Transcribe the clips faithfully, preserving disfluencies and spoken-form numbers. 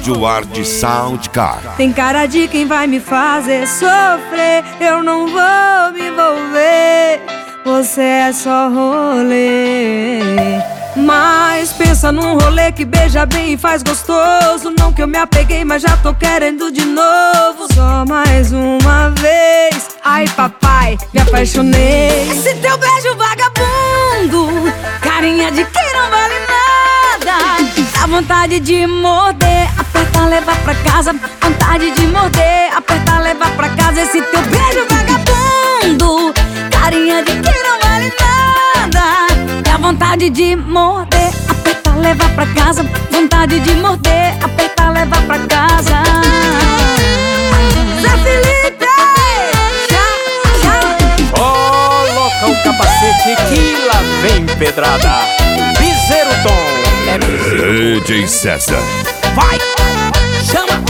Áudio Arte Soundcar. Tem cara de quem vai me fazer sofrer. Eu não vou me envolver, você é só rolê. Mas pensa num rolê que beija bem e faz gostoso. Não que eu me apeguei, mas já tô querendo de novo. Só mais uma vez. Ai papai, me apaixonei. Esse teu beijo vagabundo, carinha de quem não vale nada. Dá vontade de morder, apertar, levar pra casa. Vontade de morder, apertar, levar pra casa. Esse teu beijo vagabundo, carinha de quem não vale nada. Dá vontade de morder, apertar, levar pra casa. Vontade de morder, apertar, levar pra casa. Zé Felipe, já, já. Coloca o capacete que lá vem pedrada. Piseiro Tom. É D J César. Vai, chama.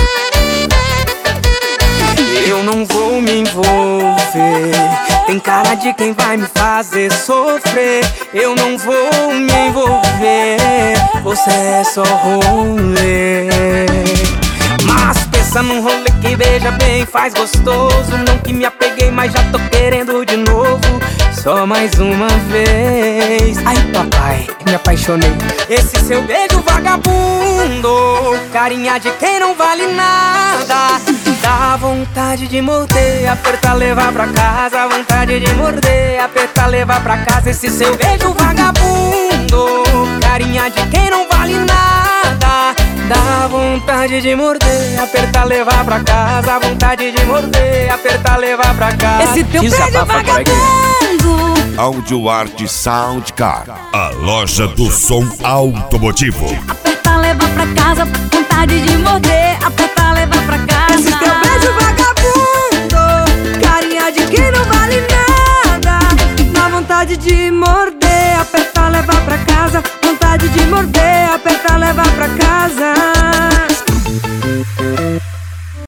Eu não vou me envolver, tem cara de quem vai me fazer sofrer. Eu não vou me envolver, você é só rolê. Mas pensa num rolê que beija bem, faz gostoso. Não que me apeguei, mas já tô querendo de novo. Só mais uma vez. Ai papai, me apaixonei. Esse seu beijo vagabundo, carinha de quem não vale nada. Dá vontade de morder, apertar, levar pra casa. Vontade de morder, apertar, levar pra casa. Esse seu beijo vagabundo, carinha de quem não vale nada. Dá vontade de morder, apertar, levar pra casa. Vontade de morder, apertar, levar pra casa. Esse teu beijo vagabundo. Áudio Arte Soundcar, a loja do som automotivo. Apertar, levar pra casa. Vontade de morder, apertar, levar pra casa. Esse teu beijo vagabundo, carinha de quem não vale nada. Dá vontade de morder, apertar, levar pra casa. Vontade de morder,